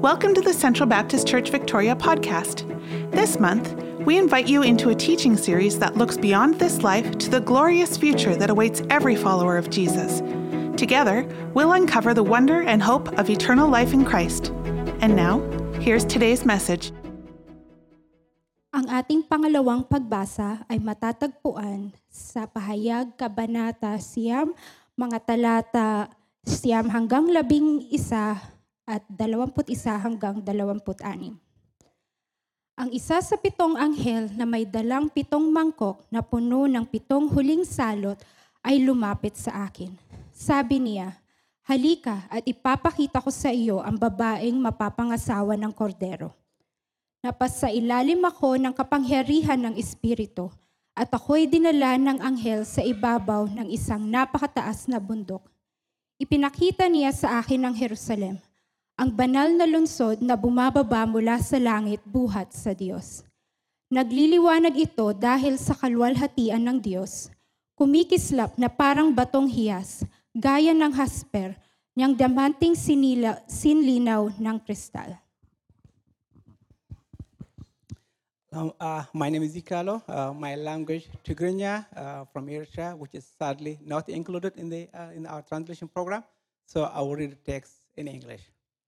Welcome to the Central Baptist Church Victoria podcast. This month, we invite you into a teaching series that looks beyond this life to the glorious future that awaits every follower of Jesus. Together, we'll uncover the wonder and hope of eternal life in Christ. And now, here's today's message. Ang ating pangalawang pagbasa ay matatagpuan sa Pahayag Kabanata 9, mga talata 9 hanggang 11 at 21 hanggang 26. Ang isa sa 7 anghel na may dalang 7 mangkok na puno ng 7 huling salot ay lumapit sa akin. Sabi niya, "Halika at ipapakita ko sa iyo ang babaeng mapapangasawa ng kordero." Napasailalim ako ng kapangyarihan ng Espiritu at ako'y dinala ng anghel sa ibabaw ng isang napakataas na bundok. Ipinakita niya sa akin ang Jerusalem, ang banal na lungsod na bumababa mula sa langit buhat sa Diyos. Nagliliwanag ito dahil sa kaluwalhatian ng Diyos, kumikislap na parang batong hiyas, gaya ng hasper, niyang diamanting sinlinaw ng kristal. My name is Icalo. My language, Tigrinya, from Eritrea, which is sadly not included in our translation program. So I will read the text in English.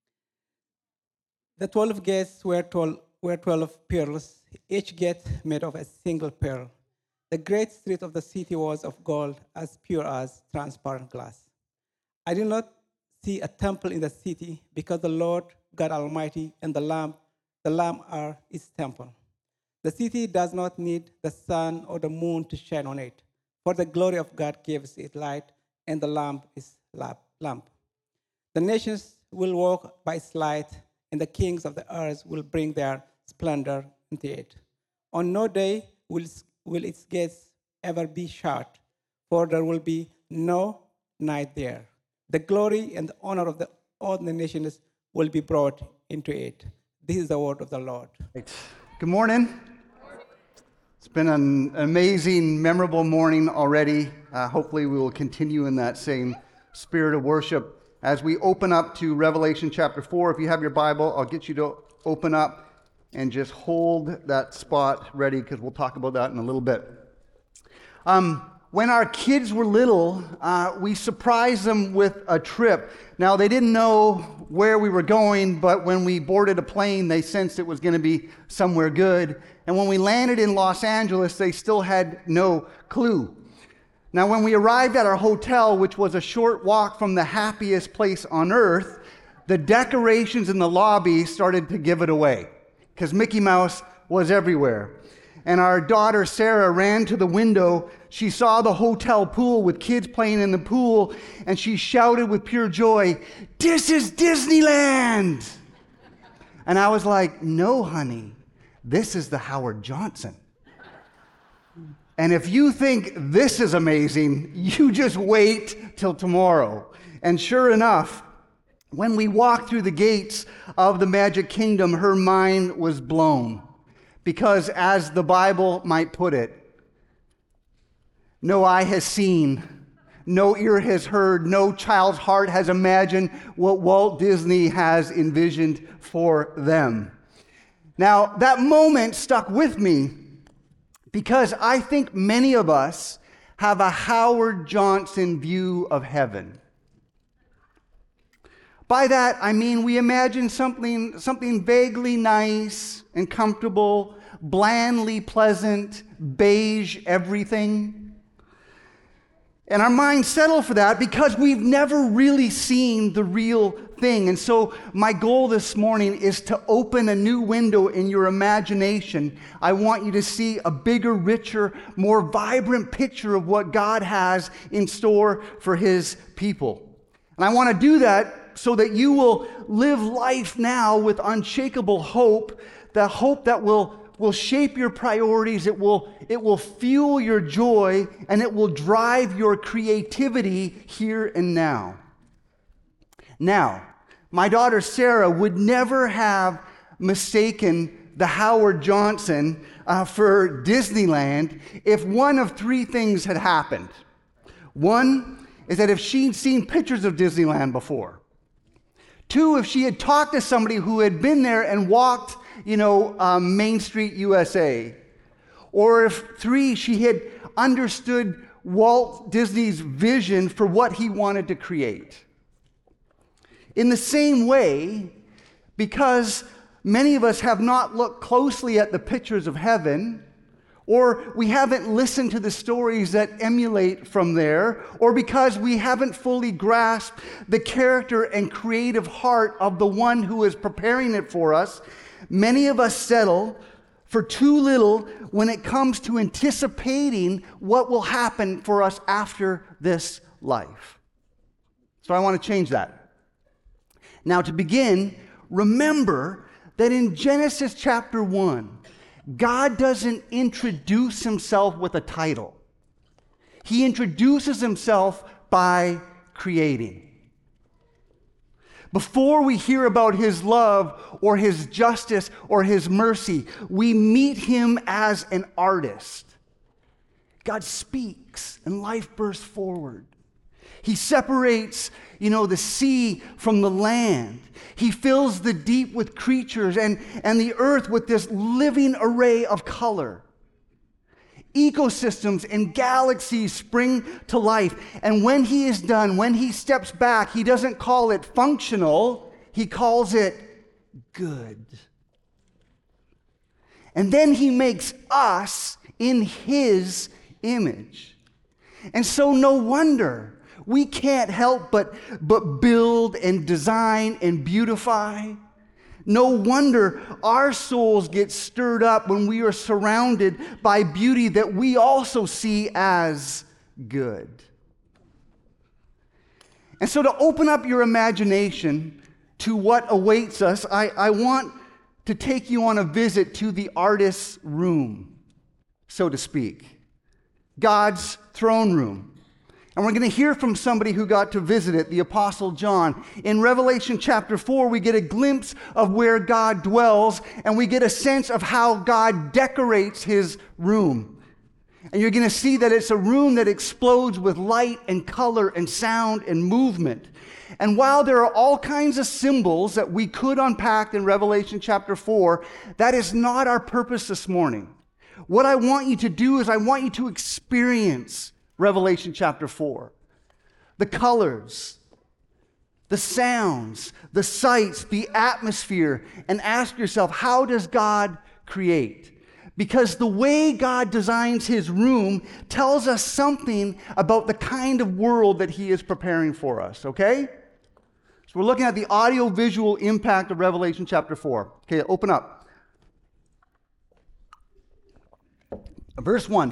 The 12 gates were 12 pearls, each gate made of a single pearl. The great street of the city was of gold, as pure as transparent glass. I did not see a temple in the city, because the Lord God Almighty and the Lamb are its temple. The city does not need the sun or the moon to shine on it, for the glory of God gives it light, and the Lamb is lamp. The nations will walk by its light, and the kings of the earth will bring their splendor into it. On no day will its gates ever be shut, for there will be no night there. The glory and the honor of all the nations will be brought into it. This is the word of the Lord. Good morning. It's been an amazing, memorable morning already. Hopefully we will continue in that same spirit of worship. As we open up to Revelation chapter 4, if you have your Bible, I'll get you to open up and just hold that spot ready, because we'll talk about that in a little bit. When our kids were little, we surprised them with a trip. Now, they didn't know where we were going, but when we boarded a plane, they sensed it was going to be somewhere good. And when we landed in Los Angeles, they still had no clue. Now, when we arrived at our hotel, which was a short walk from the happiest place on earth, the decorations in the lobby started to give it away, because Mickey Mouse was everywhere. And our daughter, Sarah, ran to the window. She saw the hotel pool with kids playing in the pool, and she shouted with pure joy, "This is Disneyland!" And I was like, "No, honey, this is the Howard Johnson. And if you think this is amazing, you just wait till tomorrow." And sure enough, when we walked through the gates of the Magic Kingdom, her mind was blown. Because as the Bible might put it, no eye has seen, no ear has heard, no child's heart has imagined what Walt Disney has envisioned for them. Now, that moment stuck with me, because I think many of us have a Howard Johnson view of heaven. By that, I mean we imagine something vaguely nice and comfortable, blandly pleasant, beige everything. And our minds settle for that because we've never really seen the real thing. And so my goal this morning is to open a new window in your imagination. I want you to see a bigger, richer, more vibrant picture of what God has in store for His people. And I want to do that so that you will live life now with unshakable hope, the hope that will shape your priorities, it will fuel your joy, and it will drive your creativity here and now. Now, my daughter Sarah would never have mistaken the Howard Johnson for Disneyland if one of 3 things had happened. One is that if she'd seen pictures of Disneyland before. 2, if she had talked to somebody who had been there and walked, Main Street, USA. Or if 3, she had understood Walt Disney's vision for what he wanted to create. In the same way, because many of us have not looked closely at the pictures of heaven, or we haven't listened to the stories that emulate from there, or because we haven't fully grasped the character and creative heart of the one who is preparing it for us, many of us settle for too little when it comes to anticipating what will happen for us after this life. So I want to change that. Now, to begin, remember that in Genesis chapter 1, God doesn't introduce himself with a title. He introduces himself by creating. Before we hear about his love or his justice or his mercy, we meet him as an artist. God speaks and life bursts forward. He separates, the sea from the land. He fills the deep with creatures and the earth with this living array of color. Ecosystems and galaxies spring to life. And when he is done, when he steps back, he doesn't call it functional, he calls it good. And then he makes us in his image. And so no wonder we can't help but build and design and beautify. No wonder our souls get stirred up when we are surrounded by beauty that we also see as good. And so to open up your imagination to what awaits us, I want to take you on a visit to the artist's room, so to speak. God's throne room. And we're going to hear from somebody who got to visit it, the Apostle John. In Revelation chapter 4, we get a glimpse of where God dwells, and we get a sense of how God decorates his room. And you're going to see that it's a room that explodes with light and color and sound and movement. And while there are all kinds of symbols that we could unpack in Revelation chapter 4, that is not our purpose this morning. What I want you to do is I want you to experience Revelation chapter 4. The colors, the sounds, the sights, the atmosphere, and ask yourself, how does God create? Because the way God designs his room tells us something about the kind of world that he is preparing for us, okay? So we're looking at the audio-visual impact of Revelation chapter 4. Okay, open up. Verse 1.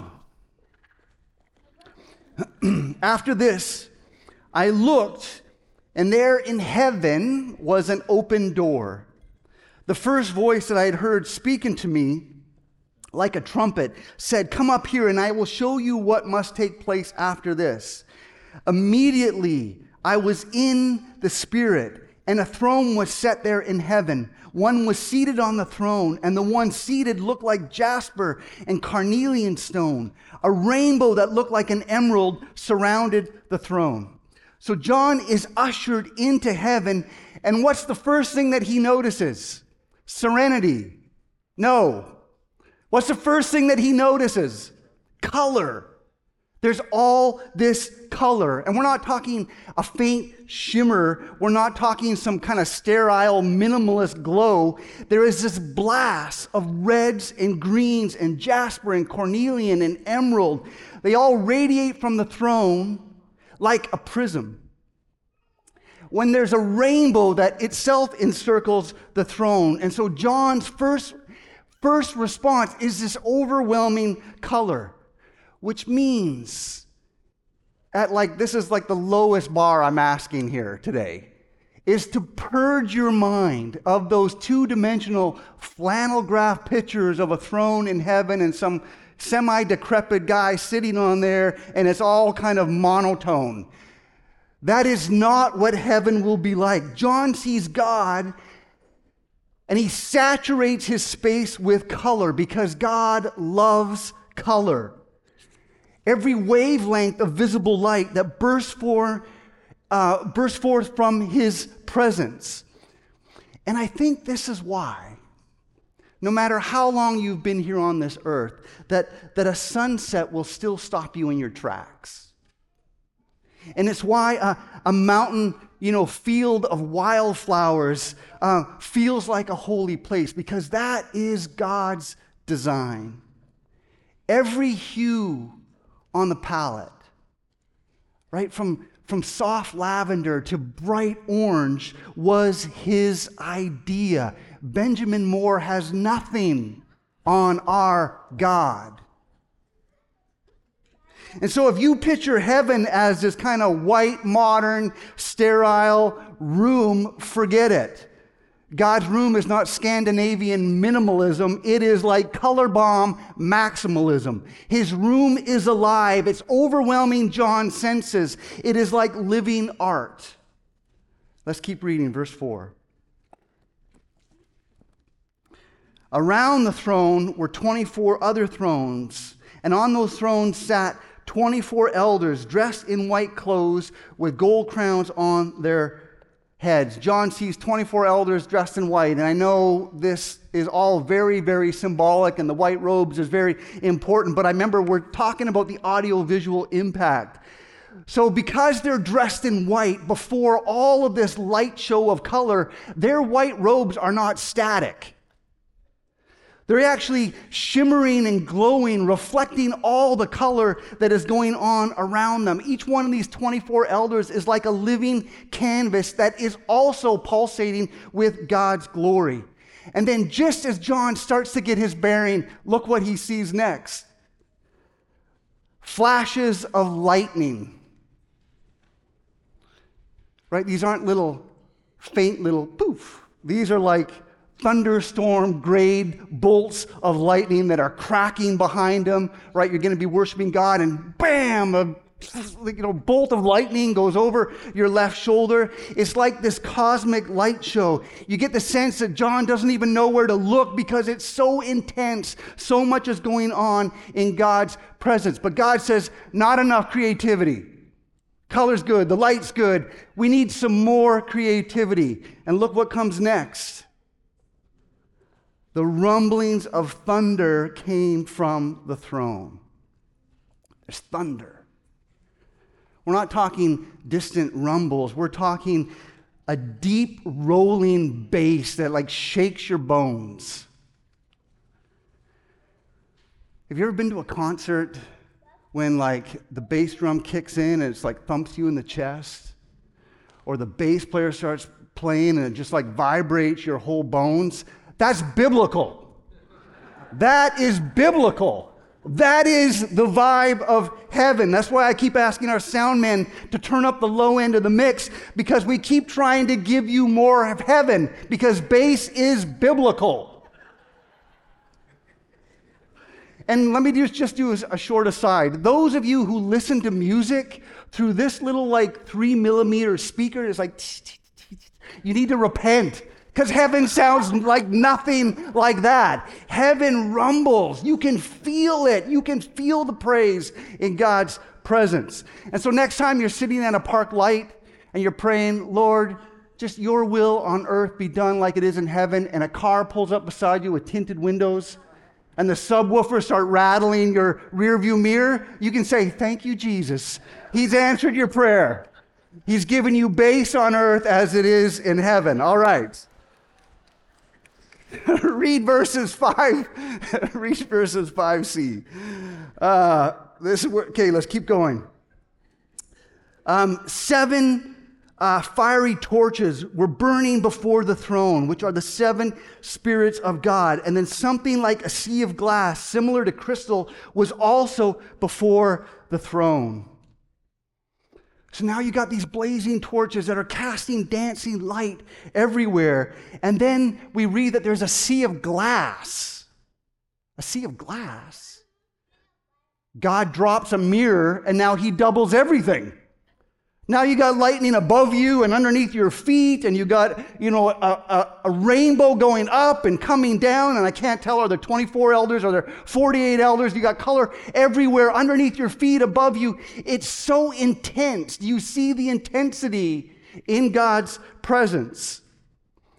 After this, I looked, and there in heaven was an open door. The first voice that I had heard speaking to me, like a trumpet, said, "Come up here, and I will show you what must take place after this." Immediately, I was in the Spirit, and a throne was set there in heaven. One was seated on the throne, and the one seated looked like jasper and carnelian stone. A rainbow that looked like an emerald surrounded the throne. So John is ushered into heaven, and what's the first thing that he notices? Serenity. No. What's the first thing that he notices? Color. There's all this color. And we're not talking a faint shimmer. We're not talking some kind of sterile, minimalist glow. There is this blast of reds and greens and jasper and cornelian and emerald. They all radiate from the throne like a prism. When there's a rainbow that itself encircles the throne. And so John's first response is this overwhelming color. Which means, this is like the lowest bar I'm asking here today, is to purge your mind of those two-dimensional flannel graph pictures of a throne in heaven and some semi-decrepit guy sitting on there, and it's all kind of monotone. That is not what heaven will be like. John sees God, and he saturates his space with color because God loves color. Every wavelength of visible light that bursts forth from his presence. And I think this is why, no matter how long you've been here on this earth, that a sunset will still stop you in your tracks. And it's why a mountain, field of wildflowers feels like a holy place, because that is God's design. Every hue on the palette, right, from soft lavender to bright orange, was his idea. Benjamin Moore has nothing on our God. And so if you picture heaven as this kind of white, modern, sterile room, forget it. God's room is not Scandinavian minimalism. It is like color bomb maximalism. His room is alive. It's overwhelming John's senses. It is like living art. Let's keep reading, verse 4. Around the throne were 24 other thrones, and on those thrones sat 24 elders dressed in white clothes with gold crowns on their heads. John sees 24 elders dressed in white, and I know this is all very, very symbolic, and the white robes is very important, but I remember we're talking about the audio-visual impact. So because they're dressed in white, before all of this light show of color, their white robes are not static. They're actually shimmering and glowing, reflecting all the color that is going on around them. Each one of these 24 elders is like a living canvas that is also pulsating with God's glory. And then just as John starts to get his bearing, look what he sees next. Flashes of lightning. Right? These aren't faint little poof. These are like thunderstorm grade bolts of lightning that are cracking behind them, right? You're going to be worshiping God, and bam, a bolt of lightning goes over your left shoulder. It's like this cosmic light show. You get the sense that John doesn't even know where to look because it's so intense. So much is going on in God's presence. But God says, not enough creativity. Color's good, the light's good. We need some more creativity. And look what comes next. The rumblings of thunder came from the throne. There's thunder. We're not talking distant rumbles. We're talking a deep rolling bass that like shakes your bones. Have you ever been to a concert when like the bass drum kicks in and it's like thumps you in the chest? Or the bass player starts playing and it just like vibrates your whole bones? That's biblical. That is biblical. That is the vibe of heaven. That's why I keep asking our sound men to turn up the low end of the mix, because we keep trying to give you more of heaven, because bass is biblical. And let me just do a short aside. Those of you who listen to music through this little like 3mm speaker, it's like, you need to repent. Because heaven sounds like nothing like that. Heaven rumbles. You can feel it. You can feel the praise in God's presence. And so next time you're sitting at a park light and you're praying, Lord, just your will on earth be done like it is in heaven, and a car pulls up beside you with tinted windows and the subwoofers start rattling your rearview mirror, you can say, thank you, Jesus. He's answered your prayer. He's given you bass on earth as it is in heaven. All right. Read verses 5. Read verses 5c. Okay, let's keep going. 7 fiery torches were burning before the throne, which are the 7 spirits of God. And then something like a sea of glass, similar to crystal, was also before the throne. So now you got these blazing torches that are casting dancing light everywhere. And then we read that there's a sea of glass. A sea of glass. God drops a mirror and now he doubles everything. Now you got lightning above you and underneath your feet, and you got, a rainbow going up and coming down, and I can't tell, are there 24 elders, are there 48 elders? You got color everywhere underneath your feet, above you. It's so intense. You see the intensity in God's presence.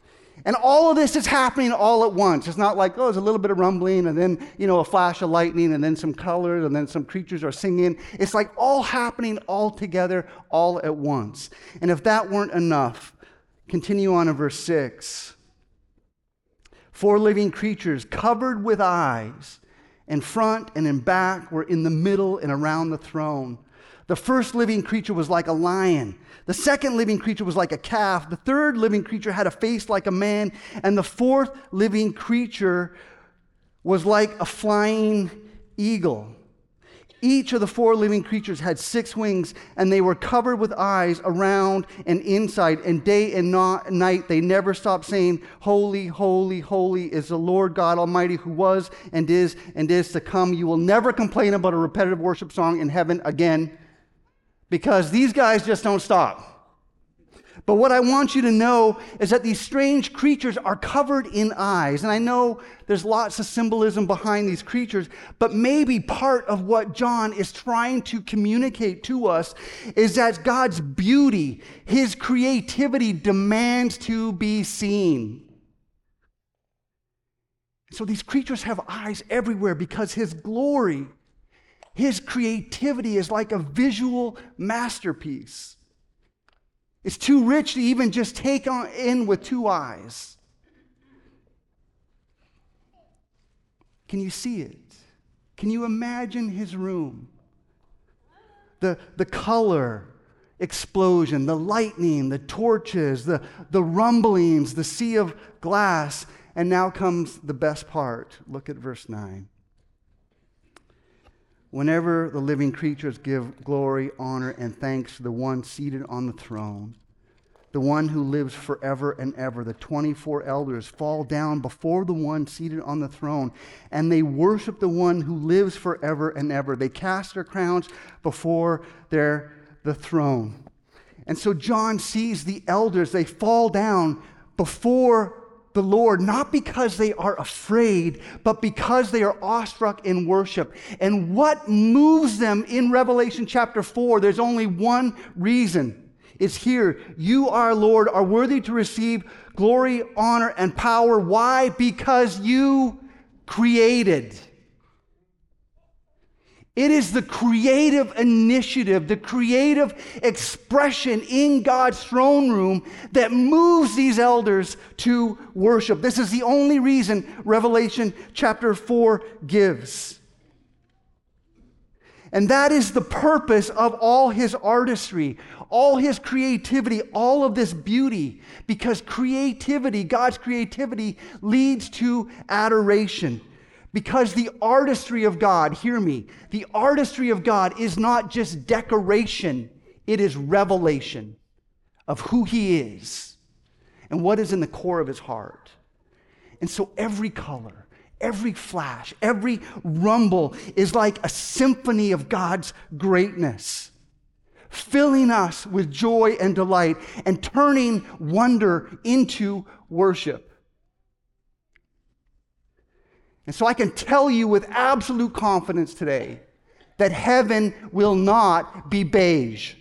And all of this is happening all at once. It's not like, oh, there's a little bit of rumbling and then, a flash of lightning and then some colors and then some creatures are singing. It's like all happening all together, all at once. And if that weren't enough, continue on in verse 6. 4 living creatures covered with eyes, in front and in back, were in the middle and around the throne. The first living creature was like a lion. The second living creature was like a calf. The third living creature had a face like a man. And the fourth living creature was like a flying eagle. Each of the 4 living creatures had 6 wings, and they were covered with eyes around and inside. And day and night they never stopped saying, "Holy, holy, holy is the Lord God Almighty, who was and is to come." You will never complain about a repetitive worship song in heaven again, because these guys just don't stop. But what I want you to know is that these strange creatures are covered in eyes. And I know there's lots of symbolism behind these creatures, but maybe part of what John is trying to communicate to us is that God's beauty, his creativity, demands to be seen. So these creatures have eyes everywhere because his glory, his creativity is like a visual masterpiece. It's too rich to even just take in with 2 eyes. Can you see it? Can you imagine his room? The color explosion, the lightning, the torches, the rumblings, the sea of glass. And now comes the best part. Look at verse 9. Whenever the living creatures give glory, honor, and thanks to the one seated on the throne, the one who lives forever and ever, the 24 elders fall down before the one seated on the throne, and they worship the one who lives forever and ever. They cast their crowns before the throne. And so John sees the elders, they fall down before the Lord, not because they are afraid, but because they are awestruck in worship. And what moves them in Revelation chapter 4, there's only one reason. It's here. You, our Lord, are worthy to receive glory, honor, and power. Why? Because you created. It is the creative initiative, the creative expression in God's throne room that moves these elders to worship. This is the only reason Revelation chapter 4 gives. And that is the purpose of all his artistry, all his creativity, all of this beauty, because creativity, God's creativity, leads to adoration. Because the artistry of God, hear me, the artistry of God is not just decoration, it is revelation of who he is and what is in the core of his heart. And so every color, every flash, every rumble is like a symphony of God's greatness, filling us with joy and delight and turning wonder into worship. And so I can tell you with absolute confidence today that heaven will not be beige.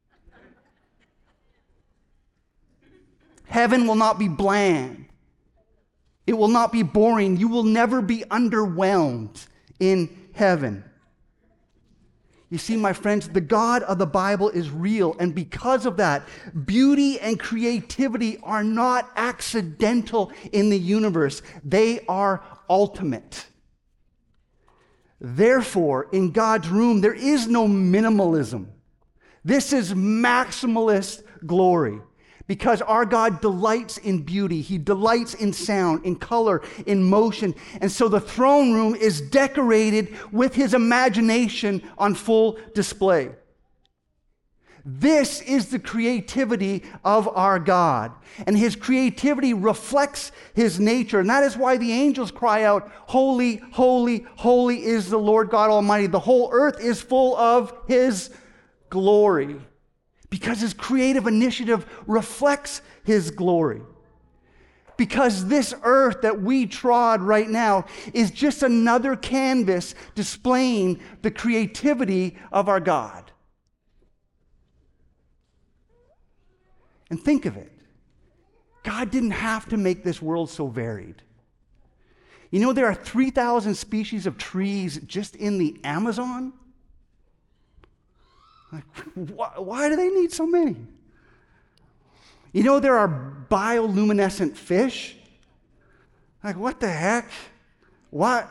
Heaven will not be bland. It will not be boring. You will never be underwhelmed in heaven. You see, my friends, the God of the Bible is real, and because of that, beauty and creativity are not accidental in the universe. They are ultimate. Therefore, in God's room, there is no minimalism. This is maximalist glory. Because our God delights in beauty. He delights in sound, in color, in motion. And so the throne room is decorated with his imagination on full display. This is the creativity of our God. And his creativity reflects his nature. And that is why the angels cry out, "Holy, holy, holy is the Lord God Almighty." The whole earth is full of his glory. Because his creative initiative reflects his glory. Because this earth that we trod right now is just another canvas displaying the creativity of our God. And think of it. God didn't have to make this world so varied. You know, there are 3,000 species of trees just in the Amazon. Like, why do they need so many? You know, there are bioluminescent fish. Like, what the heck? Why?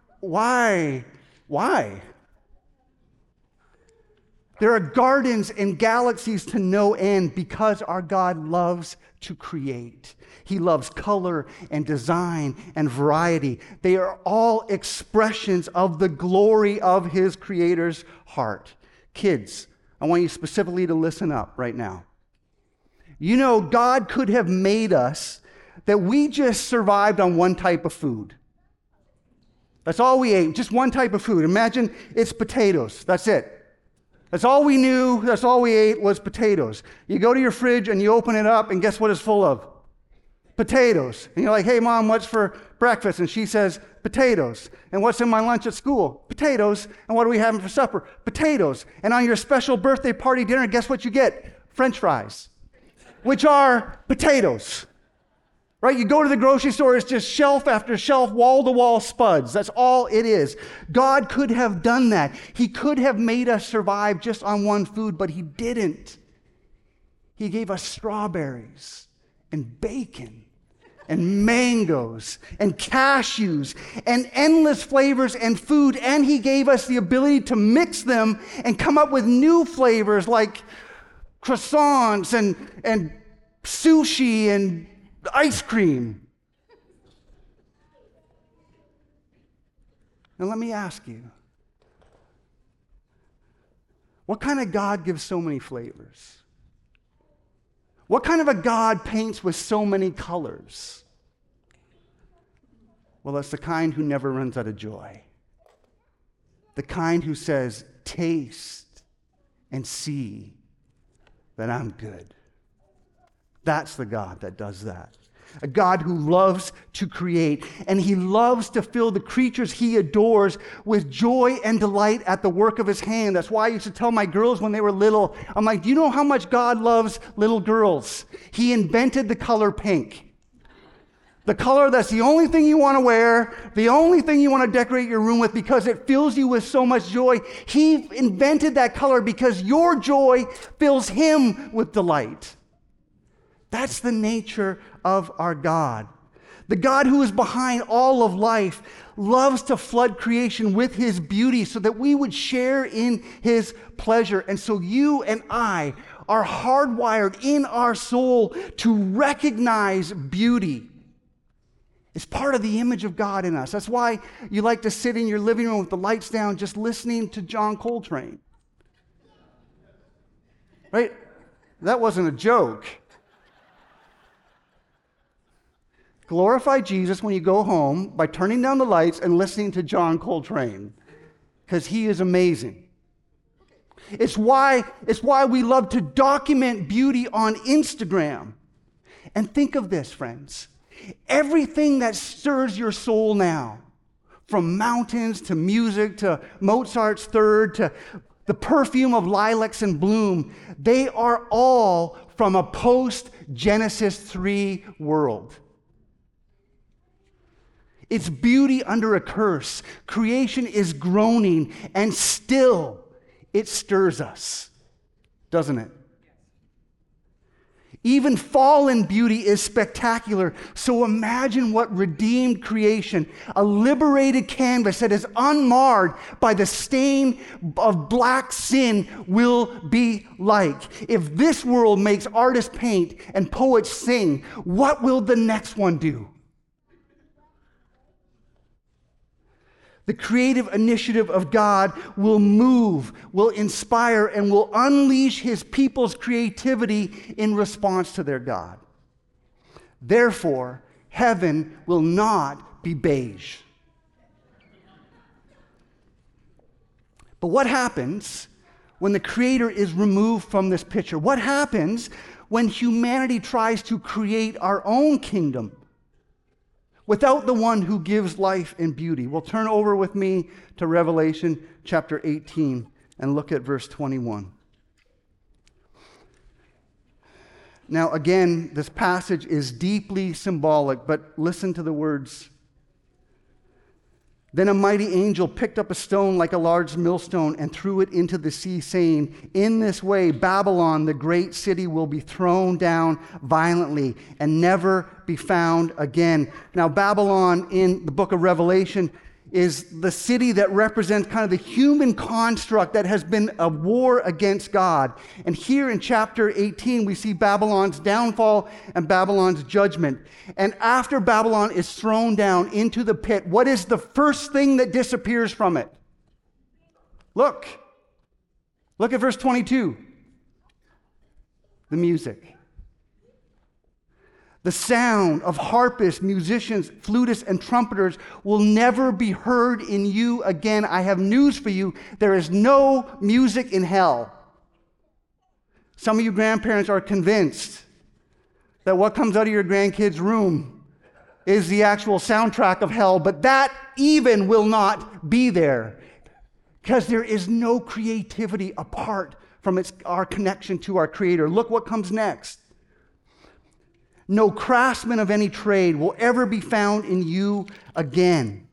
There are gardens and galaxies to no end because our God loves to create. He loves color and design and variety. They are all expressions of the glory of his Creator's heart. Kids, I want you specifically to listen up right now. You know, God could have made us that we just survived on one type of food. That's all we ate, just one type of food. Imagine it's potatoes. That's it. That's all we knew, that's all we ate was potatoes. You go to your fridge and you open it up, and guess what it's full of? Potatoes. And you're like, hey, Mom, what's for breakfast? And she says, potatoes. And what's in my lunch at school? Potatoes. And what are we having for supper? Potatoes. And on your special birthday party dinner, guess what you get? French fries, which are potatoes. Right? You go to the grocery store, it's just shelf after shelf, wall-to-wall spuds. That's all it is. God could have done that. He could have made us survive just on one food, but he didn't. He gave us strawberries and bacon and mangoes and cashews and endless flavors and food, and he gave us the ability to mix them and come up with new flavors like croissants and sushi and ice cream. Now let me ask you, what kind of God gives so many flavors? What kind of a God paints with so many colors? Well, it's the kind who never runs out of joy. The kind who says, taste and see that I'm good. That's the God that does that. A God who loves to create, and he loves to fill the creatures he adores with joy and delight at the work of his hand. That's why I used to tell my girls when they were little, I'm like, do you know how much God loves little girls? He invented the color pink. The color that's the only thing you want to wear, the only thing you want to decorate your room with because it fills you with so much joy. He invented that color because your joy fills him with delight. That's the nature of our God. The God who is behind all of life loves to flood creation with his beauty so that we would share in his pleasure. And so you and I are hardwired in our soul to recognize beauty. It's part of the image of God in us. That's why you like to sit in your living room with the lights down just listening to John Coltrane. Right? That wasn't a joke. Glorify Jesus when you go home by turning down the lights and listening to John Coltrane, because he is amazing. It's why we love to document beauty on Instagram. And think of this, friends. Everything that stirs your soul now, from mountains to music to Mozart's Third to the perfume of lilacs and bloom, they are all from a post-Genesis 3 world. It's beauty under a curse. Creation is groaning, and still it stirs us, doesn't it? Even fallen beauty is spectacular. So imagine what redeemed creation, a liberated canvas that is unmarred by the stain of black sin, will be like. If this world makes artists paint and poets sing, what will the next one do? The creative initiative of God will move, will inspire, and will unleash his people's creativity in response to their God. Therefore, heaven will not be beige. But what happens when the Creator is removed from this picture? What happens when humanity tries to create our own kingdom without the one who gives life and beauty? Well, turn over with me to Revelation chapter 18 and look at verse 21. Now, again, this passage is deeply symbolic, but listen to the words. Then a mighty angel picked up a stone like a large millstone and threw it into the sea, saying, in this way, Babylon, the great city, will be thrown down violently and never be found again. Now, Babylon in the book of Revelation is the city that represents kind of the human construct that has been a war against God. And here in chapter 18, we see Babylon's downfall and Babylon's judgment. And after Babylon is thrown down into the pit, what is the first thing that disappears from it? Look at verse 22. The music. The sound of harpists, musicians, flutists, and trumpeters will never be heard in you again. I have news for you. There is no music in hell. Some of you grandparents are convinced that what comes out of your grandkids' room is the actual soundtrack of hell, but that even will not be there because there is no creativity apart from our connection to our Creator. Look what comes next. No craftsman of any trade will ever be found in you again.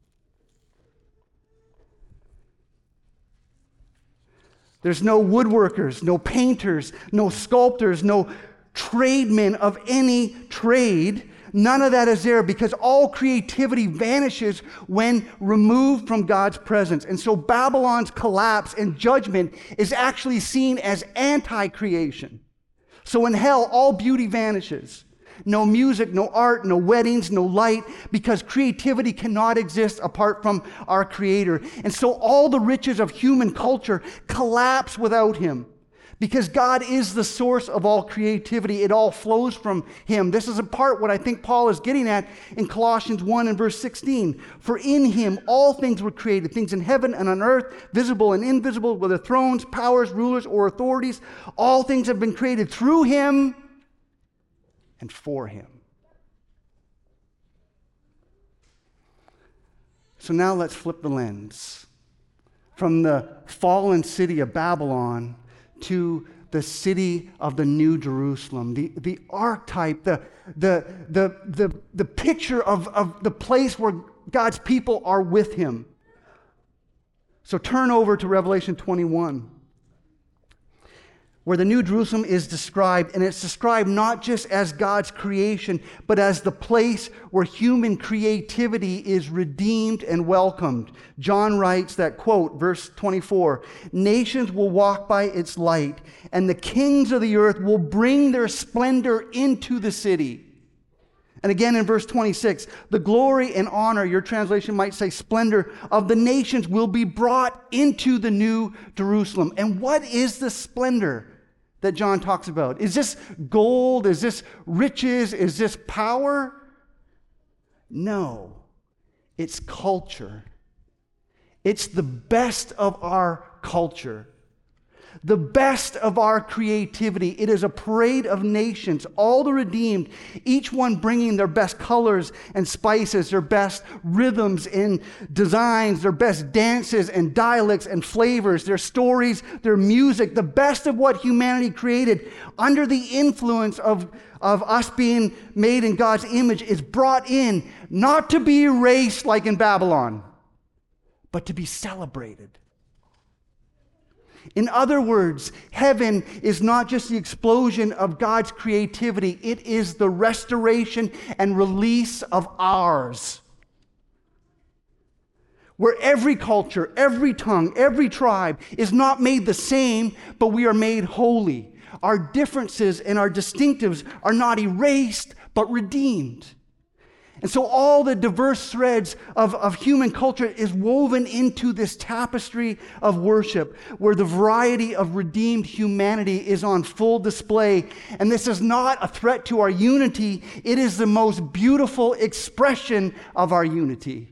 There's no woodworkers, no painters, no sculptors, no tradesmen of any trade. None of that is there because all creativity vanishes when removed from God's presence. And so Babylon's collapse and judgment is actually seen as anti-creation. So in hell, all beauty vanishes. No music, no art, no weddings, no light, because creativity cannot exist apart from our Creator. And so all the riches of human culture collapse without Him. Because God is the source of all creativity. It all flows from Him. This is a part what I think Paul is getting at in Colossians 1 and verse 16. For in Him all things were created, things in heaven and on earth, visible and invisible, whether thrones, powers, rulers, or authorities. All things have been created through Him and for Him. So now let's flip the lens from the fallen city of Babylon to the city of the New Jerusalem, the archetype, the picture of the place where God's people are with Him. So turn over to Revelation 21, where the New Jerusalem is described, and it's described not just as God's creation, but as the place where human creativity is redeemed and welcomed. John writes that, quote, verse 24, nations will walk by its light, and the kings of the earth will bring their splendor into the city. And again in verse 26, the glory and honor, your translation might say splendor, of the nations will be brought into the New Jerusalem. And what is the splendor that John talks about? Is this gold? Is this riches? Is this power? No, it's culture. It's the best of our culture, the best of our creativity. It is a parade of nations, all the redeemed, each one bringing their best colors and spices, their best rhythms and designs, their best dances and dialects and flavors, their stories, their music, the best of what humanity created under the influence of us being made in God's image is brought in, not to be erased like in Babylon, but to be celebrated. In other words, heaven is not just the explosion of God's creativity, it is the restoration and release of ours. Where every culture, every tongue, every tribe is not made the same, but we are made holy. Our differences and our distinctives are not erased, but redeemed. And so all the diverse threads of human culture is woven into this tapestry of worship, where the variety of redeemed humanity is on full display. And this is not a threat to our unity. It is the most beautiful expression of our unity.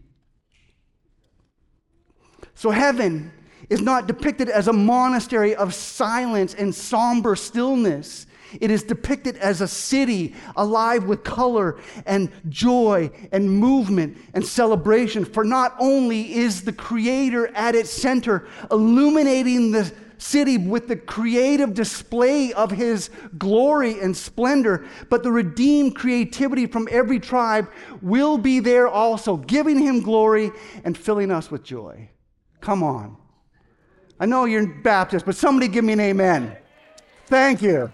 So heaven is not depicted as a monastery of silence and somber stillness. It is depicted as a city alive with color and joy and movement and celebration. For not only is the Creator at its center, illuminating the city with the creative display of his glory and splendor, but the redeemed creativity from every tribe will be there also, giving him glory and filling us with joy. Come on. I know you're Baptist, but somebody give me an amen. Thank you.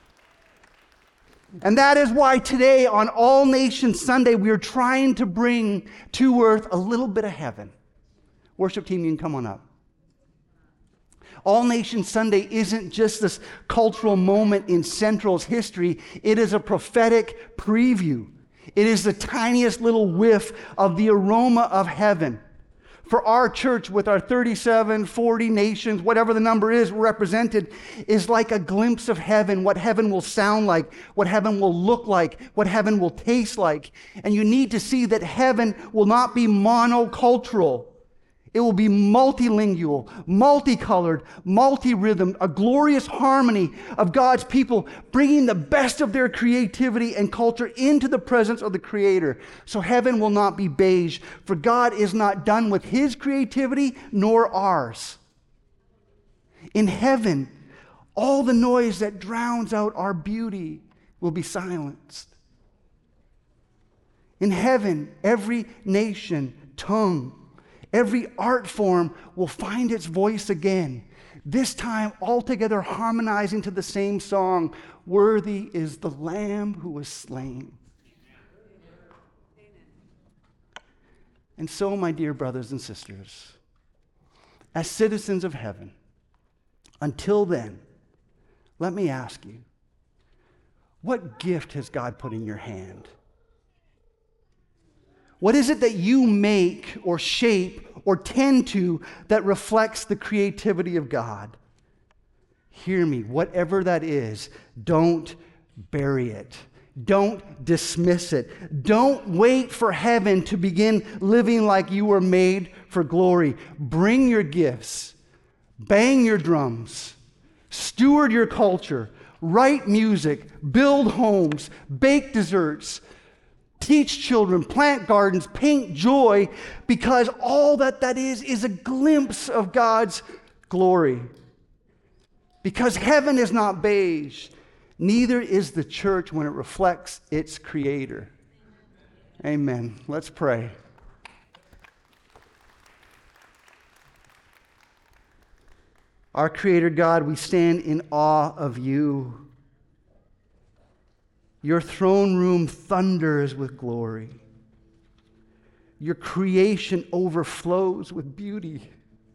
And that is why today on All Nations Sunday, we are trying to bring to earth a little bit of heaven. Worship team, you can come on up. All Nations Sunday isn't just this cultural moment in Central's history. It is a prophetic preview. It is the tiniest little whiff of the aroma of heaven. For our church, with our 37, 40 nations, whatever the number is represented, is like a glimpse of heaven, what heaven will sound like, what heaven will look like, what heaven will taste like. And you need to see that heaven will not be monocultural. It will be multilingual, multicolored, multi-rhythmed, a glorious harmony of God's people bringing the best of their creativity and culture into the presence of the Creator. So heaven will not be beige, for God is not done with his creativity nor ours. In heaven, all the noise that drowns out our beauty will be silenced. In heaven, every nation, tongue, every art form will find its voice again, this time all together harmonizing to the same song, "Worthy is the Lamb who was slain." And so, my dear brothers and sisters, as citizens of heaven, until then, let me ask you, what gift has God put in your hand? What is it that you make or shape or tend to that reflects the creativity of God? Hear me, whatever that is, don't bury it. Don't dismiss it. Don't wait for heaven to begin living like you were made for glory. Bring your gifts. Bang your drums. Steward your culture. Write music. Build homes. Bake desserts. Teach children, plant gardens, paint joy, because all that is a glimpse of God's glory. Because heaven is not beige, neither is the church when it reflects its Creator. Amen. Let's pray. Our Creator God, we stand in awe of you. Your throne room thunders with glory. Your creation overflows with beauty.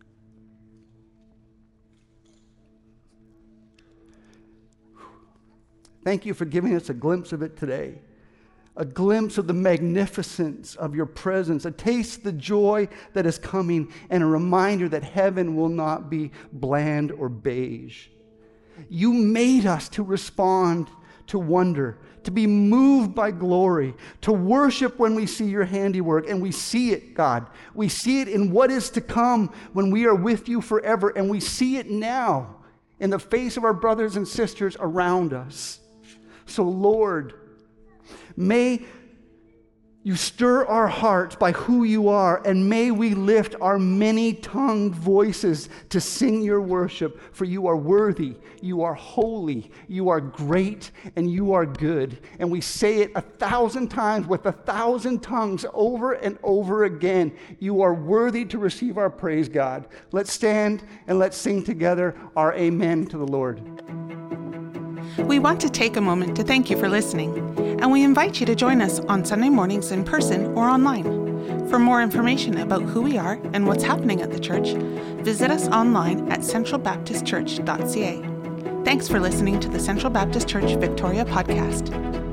Thank you for giving us a glimpse of it today. A glimpse of the magnificence of your presence, a taste of the joy that is coming, and a reminder that heaven will not be bland or beige. You made us to respond to wonder, to be moved by glory, to worship when we see your handiwork. And we see it, God. We see it in what is to come when we are with you forever. And we see it now in the face of our brothers and sisters around us. So, Lord, may you stir our hearts by who you are, and may we lift our many-tongued voices to sing your worship, for you are worthy, you are holy, you are great, and you are good. And we say it 1,000 times with 1,000 tongues over and over again. You are worthy to receive our praise, God. Let's stand and let's sing together our amen to the Lord. We want to take a moment to thank you for listening, and we invite you to join us on Sunday mornings in person or online. For more information about who we are and what's happening at the church, visit us online at centralbaptistchurch.ca. Thanks for listening to the Central Baptist Church Victoria podcast.